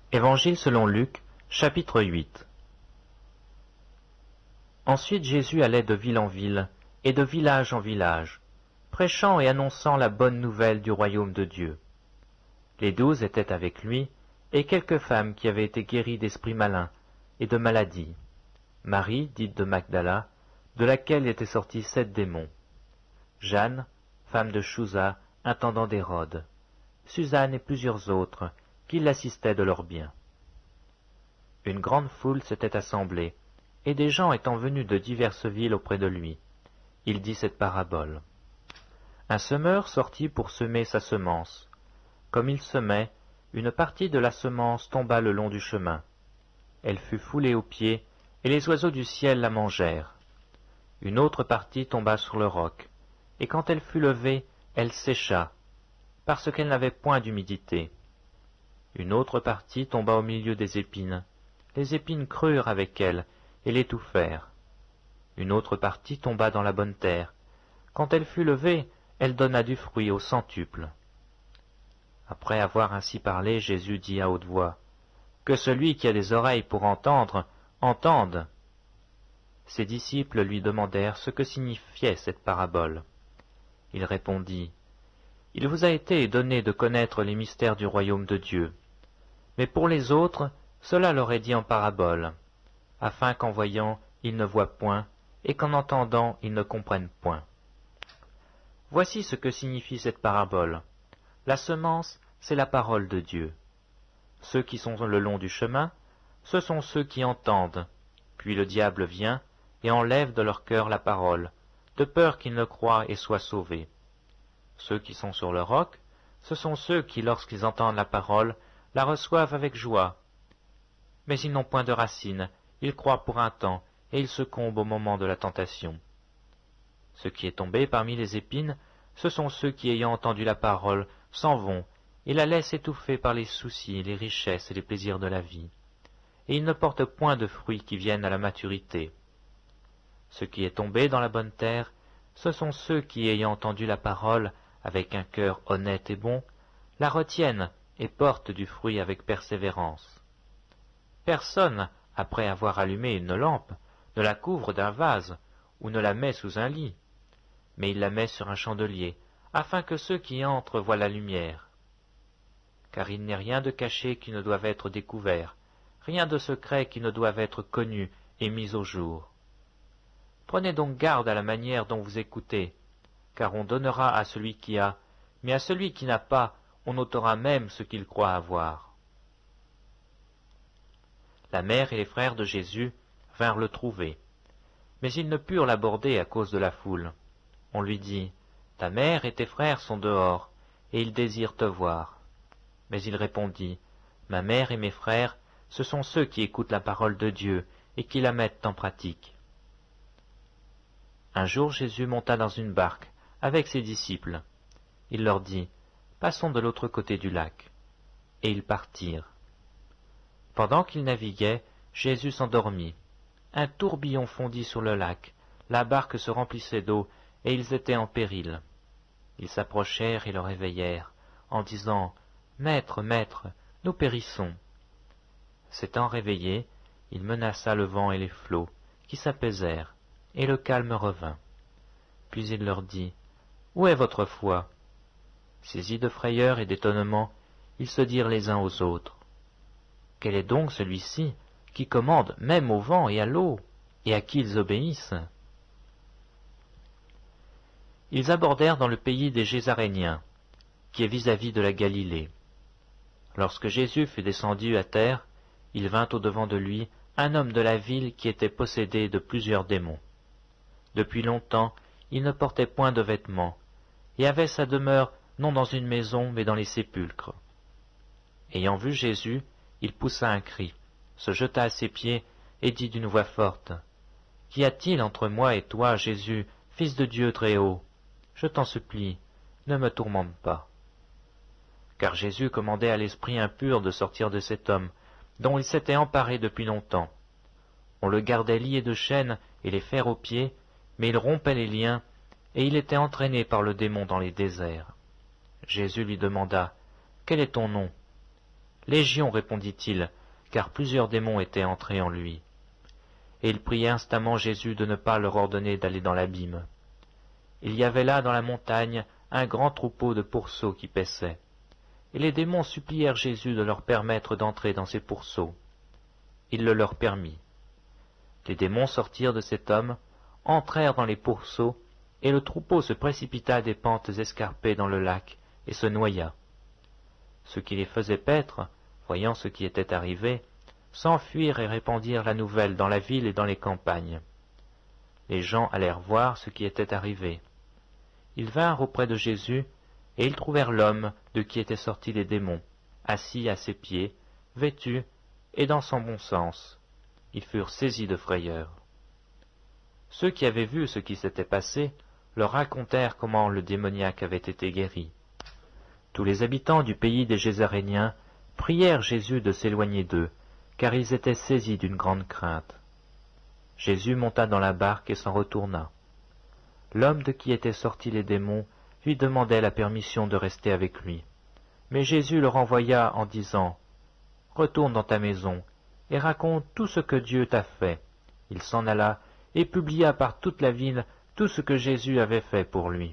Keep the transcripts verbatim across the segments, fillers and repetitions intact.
Évangile selon Luc, chapitre huit. Ensuite Jésus allait de ville en ville et de village en village, prêchant et annonçant la bonne nouvelle du royaume de Dieu. Les douze étaient avec lui, et quelques femmes qui avaient été guéries d'esprits malins et de maladies. Marie, dite de Magdala, de laquelle étaient sortis sept démons. Jeanne, femme de Chouza, intendant d'Hérode. Suzanne et plusieurs autres, qui l'assistaient de leurs biens. Une grande foule s'était assemblée, et des gens étant venus de diverses villes auprès de lui, il dit cette parabole. Un semeur sortit pour semer sa semence. Comme il semait, une partie de la semence tomba le long du chemin. Elle fut foulée aux pieds, et les oiseaux du ciel la mangèrent. Une autre partie tomba sur le roc, et quand elle fut levée, elle sécha, parce qu'elle n'avait point d'humidité. Une autre partie tomba au milieu des épines. Les épines crurent avec elle, et l'étouffèrent. Une autre partie tomba dans la bonne terre. Quand elle fut levée, elle donna du fruit au centuple. Après avoir ainsi parlé, Jésus dit à haute voix, « Que celui qui a des oreilles pour entendre, entende !» Ses disciples lui demandèrent ce que signifiait cette parabole. Il répondit, « Il vous a été donné de connaître les mystères du royaume de Dieu. Mais pour les autres, cela leur est dit en parabole, afin qu'en voyant, ils ne voient point, et qu'en entendant, ils ne comprennent point. Voici ce que signifie cette parabole. La semence, c'est la parole de Dieu. Ceux qui sont le long du chemin, ce sont ceux qui entendent. Puis le diable vient et enlève de leur cœur la parole, de peur qu'ils ne croient et soient sauvés. Ceux qui sont sur le roc, ce sont ceux qui, lorsqu'ils entendent la parole, la reçoivent avec joie. Mais ils n'ont point de racines, ils croient pour un temps, et ils succombent au moment de la tentation. Ce qui est tombé parmi les épines, ce sont ceux qui, ayant entendu la parole, s'en vont, et la laissent étouffer par les soucis, les richesses et les plaisirs de la vie. Et ils ne portent point de fruits qui viennent à la maturité. Ce qui est tombé dans la bonne terre, ce sont ceux qui, ayant entendu la parole, avec un cœur honnête et bon, la retiennent et portent du fruit avec persévérance. Personne, après avoir allumé une lampe, ne la couvre d'un vase ou ne la met sous un lit, mais il la met sur un chandelier, afin que ceux qui entrent voient la lumière. Car il n'est rien de caché qui ne doive être découvert, rien de secret qui ne doive être connu et mis au jour. Prenez donc garde à la manière dont vous écoutez, car on donnera à celui qui a, mais à celui qui n'a pas, on ôtera même ce qu'il croit avoir. La mère et les frères de Jésus vinrent le trouver, mais ils ne purent l'aborder à cause de la foule. On lui dit, « Ta mère et tes frères sont dehors, et ils désirent te voir. » Mais il répondit, « Ma mère et mes frères, ce sont ceux qui écoutent la parole de Dieu et qui la mettent en pratique. » Un jour Jésus monta dans une barque avec ses disciples. Il leur dit, « Passons de l'autre côté du lac. » Et ils partirent. Pendant qu'ils naviguaient, Jésus s'endormit. Un tourbillon fondit sur le lac, la barque se remplissait d'eau, et ils étaient en péril. Ils s'approchèrent et le réveillèrent, en disant, « Maître, maître, nous périssons. » S'étant réveillé, il menaça le vent et les flots, qui s'apaisèrent, et le calme revint. Puis il leur dit, « Où est votre foi ?» Saisis de frayeur et d'étonnement, ils se dirent les uns aux autres, « Quel est donc celui-ci qui commande même au vent et à l'eau, et à qui ils obéissent ?» Ils abordèrent dans le pays des Gésaréniens, qui est vis-à-vis de la Galilée. Lorsque Jésus fut descendu à terre, il vint au-devant de lui un homme de la ville qui était possédé de plusieurs démons. Depuis longtemps, il ne portait point de vêtements, et avait sa demeure non dans une maison, mais dans les sépulcres. Ayant vu Jésus, il poussa un cri, se jeta à ses pieds, et dit d'une voix forte, « Qu'y a-t-il entre moi et toi, Jésus, Fils de Dieu très haut? Je t'en supplie, ne me tourmente pas. » Car Jésus commandait à l'esprit impur de sortir de cet homme, dont il s'était emparé depuis longtemps. On le gardait lié de chaînes et les fers aux pieds, mais il rompait les liens, et il était entraîné par le démon dans les déserts. Jésus lui demanda, « Quel est ton nom ?» Légion, répondit-il, car plusieurs démons étaient entrés en lui. Et il priait instamment Jésus de ne pas leur ordonner d'aller dans l'abîme. Il y avait là dans la montagne un grand troupeau de pourceaux qui paissaient. Et les démons supplièrent Jésus de leur permettre d'entrer dans ces pourceaux. Il le leur permit. Les démons sortirent de cet homme, entrèrent dans les pourceaux, et le troupeau se précipita des pentes escarpées dans le lac, et se noya. Ceux qui les faisaient paître, voyant ce qui était arrivé, s'enfuirent et répandirent la nouvelle dans la ville et dans les campagnes. Les gens allèrent voir ce qui était arrivé. Ils vinrent auprès de Jésus, et ils trouvèrent l'homme de qui étaient sortis les démons, assis à ses pieds, vêtu, et dans son bon sens. Ils furent saisis de frayeur. Ceux qui avaient vu ce qui s'était passé leur racontèrent comment le démoniaque avait été guéri. Tous les habitants du pays des Gézaréniens prièrent Jésus de s'éloigner d'eux, car ils étaient saisis d'une grande crainte. Jésus monta dans la barque et s'en retourna. L'homme de qui étaient sortis les démons lui demandait la permission de rester avec lui. Mais Jésus le renvoya en disant « Retourne dans ta maison et raconte tout ce que Dieu t'a fait. » Il s'en alla et publia par toute la ville tout ce que Jésus avait fait pour lui.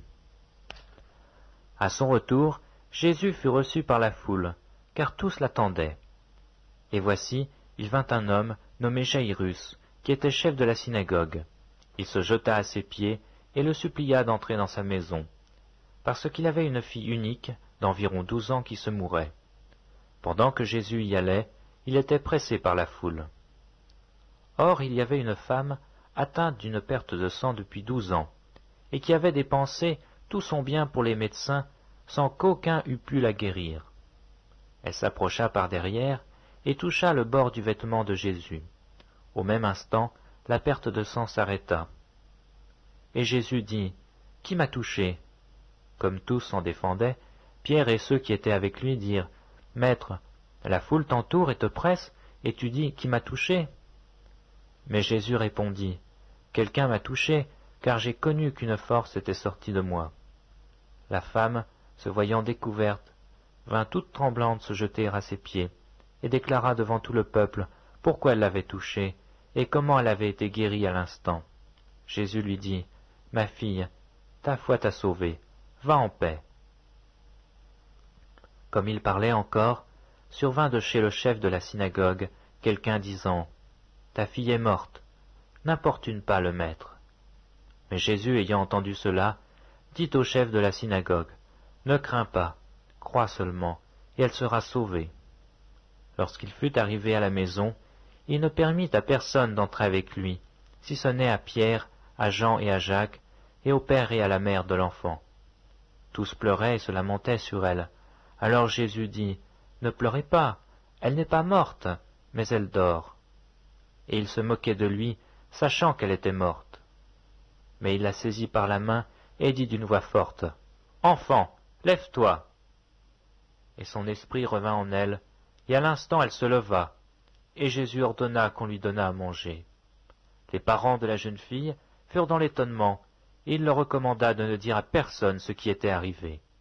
À son retour, Jésus fut reçu par la foule, car tous l'attendaient. Et voici, il vint un homme nommé Jaïrus, qui était chef de la synagogue. Il se jeta à ses pieds et le supplia d'entrer dans sa maison, parce qu'il avait une fille unique d'environ douze ans qui se mourait. Pendant que Jésus y allait, il était pressé par la foule. Or il y avait une femme atteinte d'une perte de sang depuis douze ans, et qui avait dépensé tout son bien pour les médecins, sans qu'aucun eût pu la guérir. Elle s'approcha par derrière et toucha le bord du vêtement de Jésus. Au même instant, la perte de sang s'arrêta. Et Jésus dit, « Qui m'a touché ?» Comme tous s'en défendaient, Pierre et ceux qui étaient avec lui dirent, « Maître, la foule t'entoure et te presse, et tu dis, « Qui m'a touché ?» Mais Jésus répondit, « Quelqu'un m'a touché, car j'ai connu qu'une force était sortie de moi. » La femme, se voyant découverte, vint toute tremblante se jeter à ses pieds, et déclara devant tout le peuple pourquoi elle l'avait touché, et comment elle avait été guérie à l'instant. Jésus lui dit, « Ma fille, ta foi t'a sauvée, va en paix. » Comme il parlait encore, survint de chez le chef de la synagogue quelqu'un disant, « Ta fille est morte, n'importune pas le maître. » Mais Jésus, ayant entendu cela, dit au chef de la synagogue, « Ne crains pas, crois seulement, et elle sera sauvée. » Lorsqu'il fut arrivé à la maison, il ne permit à personne d'entrer avec lui, si ce n'est à Pierre, à Jean et à Jacques, et au père et à la mère de l'enfant. Tous pleuraient et se lamentaient sur elle. Alors Jésus dit, « Ne pleurez pas, elle n'est pas morte, mais elle dort. » Et il se moquait de lui, sachant qu'elle était morte. Mais il la saisit par la main et dit d'une voix forte, « Enfant, lève-toi !» Et son esprit revint en elle, et à l'instant elle se leva, et Jésus ordonna qu'on lui donnât à manger. Les parents de la jeune fille furent dans l'étonnement, et il leur recommanda de ne dire à personne ce qui était arrivé.